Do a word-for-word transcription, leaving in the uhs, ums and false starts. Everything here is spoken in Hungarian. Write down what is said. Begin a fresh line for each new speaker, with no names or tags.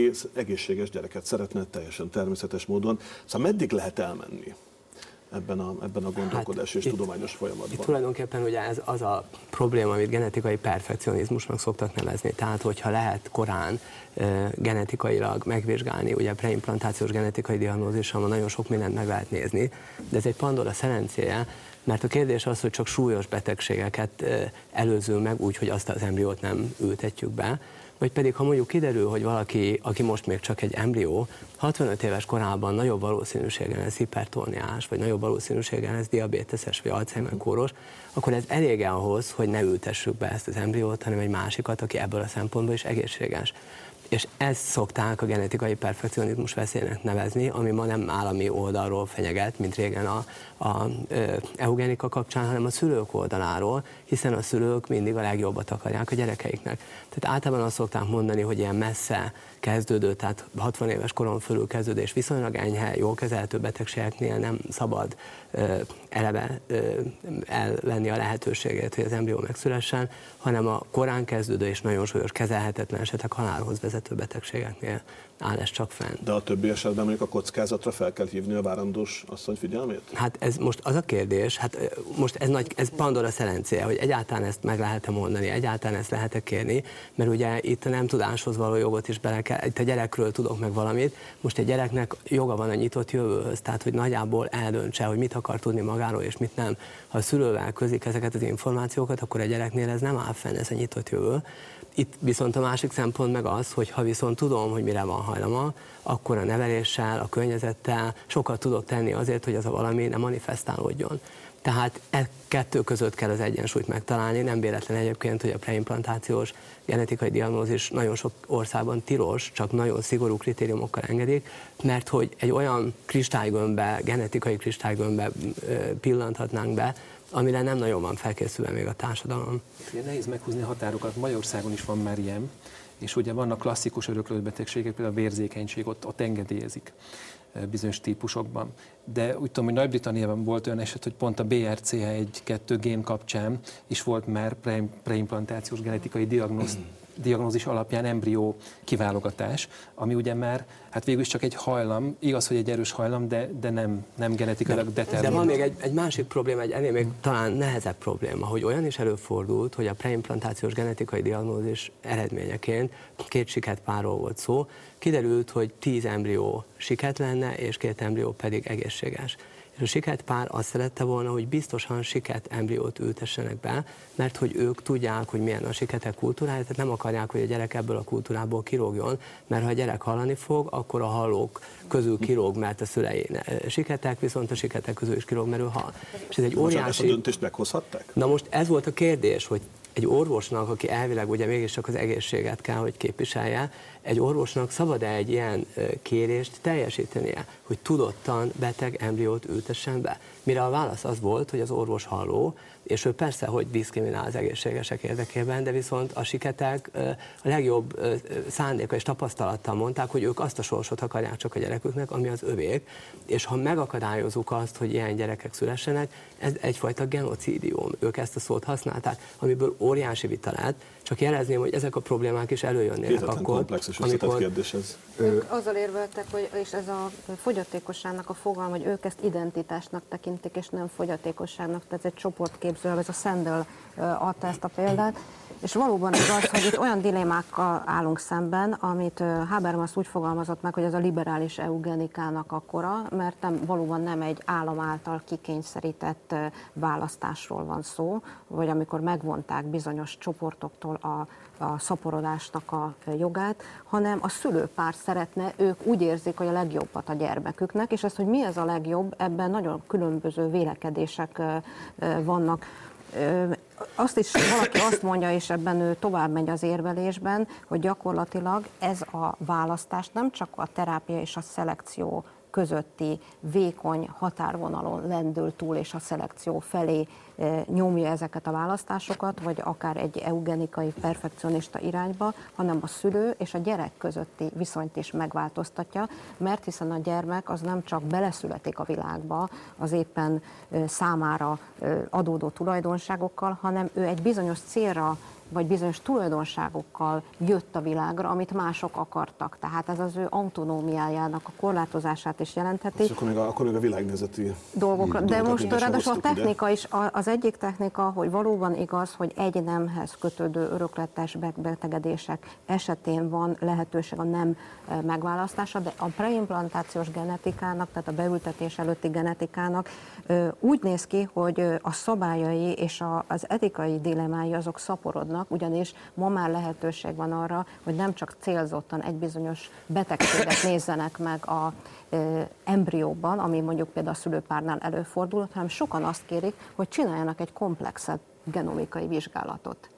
aki egészséges gyereket szeretne teljesen természetes módon. Szóval meddig lehet elmenni ebben a, ebben a gondolkodás hát és itt, tudományos folyamatban?
Itt tulajdonképpen ugye ez az a probléma, amit genetikai perfekcionizmusnak szoktak nevezni. Tehát, hogyha lehet korán e, genetikailag megvizsgálni, ugye preimplantációs genetikai diagnózissal nagyon sok mindent meg lehet nézni, de ez egy Pandora szerencéje, mert a kérdés az, hogy csak súlyos betegségeket e, előzünk meg úgy, hogy azt az embriót nem ültetjük be, vagy pedig, ha mondjuk kiderül, hogy valaki, aki most még csak egy embrió, hatvanöt éves korában nagyobb valószínűséggel lesz hipertóniás, vagy nagyobb valószínűséggel lesz diabéteses, vagy Alzheimer-kóros, akkor ez elég ahhoz, hogy ne ültessük be ezt az embriót, hanem egy másikat, aki ebből a szempontból is egészséges. És ezt szokták a genetikai perfekcionizmus veszélynek nevezni, ami ma nem állami oldalról fenyeget, mint régen a, a e, eugenika kapcsán, hanem a szülők oldaláról, hiszen a szülők mindig a legjobbat akarják a gyerekeiknek. Tehát általában azt szokták mondani, hogy ilyen messze kezdődő, tehát hatvan éves koron fölül kezdődő és viszonylag enyhe, jól kezelhető betegségeknél nem szabad ö, eleve ö, elvenni a lehetőségét, hogy az embrió megszülessen, hanem a korán kezdődő és nagyon súlyos kezelhetetlen esetek halálhoz vezető betegségeknél áll ez csak fenn.
De a többi esetben mondjuk a kockázatra fel kell hívni a várandós asszony figyelmét?
Hát ez most az a kérdés, hát most ez, nagy, ez Pandora szerencéje, hogy egyáltalán ezt meg lehet-e mondani, egyáltalán ezt lehet-e kérni, mert ugye itt a nem tudáshoz való jogot is bele kell, itt a gyerekről tudok meg valamit, most egy gyereknek joga van a nyitott jövőhöz, tehát hogy nagyjából eldöntse, hogy mit akar tudni magáról és mit nem. Ha a szülővel közik ezeket az információkat, akkor a gyereknél ez nem áll fenn, ez a nyitott jövő. Itt viszont a másik szempont meg az, hogy ha viszont tudom, hogy mire van hajlama, akkor a neveléssel, a környezettel sokat tudok tenni azért, hogy az a valami ne manifestálódjon. Tehát e kettő között kell az egyensúlyt megtalálni, nem véletlen egyébként, hogy a preimplantációs genetikai diagnózis nagyon sok országban tilos, csak nagyon szigorú kritériumokkal engedik, mert hogy egy olyan kristálygömbbe, genetikai kristálygömbbe pillanthatnánk be, amire nem nagyon van felkészülve még a társadalom.
Ugye nehéz meghúzni a határokat, Magyarországon is van már ilyen, és ugye vannak klasszikus öröklődő betegségek, például a vérzékenység, ott, ott engedélyezik bizonyos típusokban. De úgy tudom, hogy Nagy-Britanniában volt olyan eset, hogy pont a bé er cé há egy kettő gén kapcsán is volt már preimplantációs genetikai diagnóz, diagnózis alapján embrió kiválogatás, ami ugye már, hát végül is csak egy hajlam, igaz, hogy egy erős hajlam, de, de nem, nem genetikailag determinált.
De van még egy, egy másik probléma, egy ennél még talán nehezebb probléma, hogy olyan is előfordult, hogy a preimplantációs genetikai diagnózis eredményeként két siket párról volt szó, kiderült, hogy tíz embrió siket lenne, és két embrió pedig egészséges. És a siket pár azt szerette volna, hogy biztosan siket embriót ültessenek be, mert hogy ők tudják, hogy milyen a siketek kultúrája, tehát nem akarják, hogy a gyerek ebből a kultúrából kilógjon, mert ha a gyerek hallani fog, akkor a hallók közül kilóg, mert a szülei siketek, viszont a siketek közül is kilóg, mert ő hal. És ez egy óriási...
Ezt a döntést meghozhatták?
Na most ez volt a kérdés, hogy egy orvosnak, aki elvileg ugye mégiscsak az egészséget kell, hogy képviselje, egy orvosnak szabad-e egy ilyen kérést teljesítenie, hogy tudottan beteg embriót ültessen be? Mire a válasz az volt, hogy az orvos halló, és ő persze, hogy diszkriminál az egészségesek érdekében, de viszont a siketek a legjobb szándéka és tapasztalattal mondták, hogy ők azt a sorsot akarják csak a gyereküknek, ami az övék, és ha megakadályozzuk azt, hogy ilyen gyerekek szülessenek, ez egyfajta genocidium. Ők ezt a szót használták, amiből óriási vita lett, csak jelezném, hogy ezek a problémák is előjönnének
Hihetetlen
akkor,
komplex és összetett
amikor...
kérdés ez.
Ők azzal érveltek, hogy és ez a fogyatékosságnak a fogalma, hogy ők ezt identitásnak tekintik, és nem fogyatékosságnak, tehát egy csoportképző, ez a Sandel adta ezt a példát, és valóban az az, hogy itt olyan dilemmákkal állunk szemben, amit Habermas úgy fogalmazott meg, hogy ez a liberális eugenikának a kora, mert nem, valóban nem egy állam által kikényszerített választásról van szó, vagy amikor megvonták bizonyos csoportoktól a, a szaporodásnak a jogát, hanem a szülőpár szeretne, ők úgy érzik, hogy a legjobbat a gyermeküknek, és ez, hogy mi ez a legjobb, ebben nagyon különböző vélekedések vannak. Azt is valaki azt mondja, és ebben ő tovább megy az érvelésben, hogy gyakorlatilag ez a választás nem csak a terápia és a szelekció közötti vékony határvonalon lendül túl, és a szelekció felé nyomja ezeket a választásokat, vagy akár egy eugenikai perfekcionista irányba, hanem a szülő és a gyerek közötti viszonyt is megváltoztatja, mert hiszen a gyermek az nem csak beleszületik a világba az éppen számára adódó tulajdonságokkal, hanem ő egy bizonyos célra vagy bizonyos tulajdonságokkal jött a világra, amit mások akartak. Tehát ez az ő autonómiájának a korlátozását is jelentheti.
És akkor még a, akkor még a világnézeti
dolgokra. De most ráadásul a
ide.
technika is, az egyik technika, hogy valóban igaz, hogy egy nemhez kötődő örökletes megbetegedések esetén van lehetőség a nem megválasztása, de a preimplantációs genetikának, tehát a beültetés előtti genetikának úgy néz ki, hogy a szabályai és az etikai dilemmái azok szaporodnak, ugyanis ma már lehetőség van arra, hogy nem csak célzottan egy bizonyos betegséget nézzenek meg a embrióban, ami mondjuk például a szülőpárnál előfordul, hanem sokan azt kérik, hogy csináljanak egy komplexebb genomikai vizsgálatot.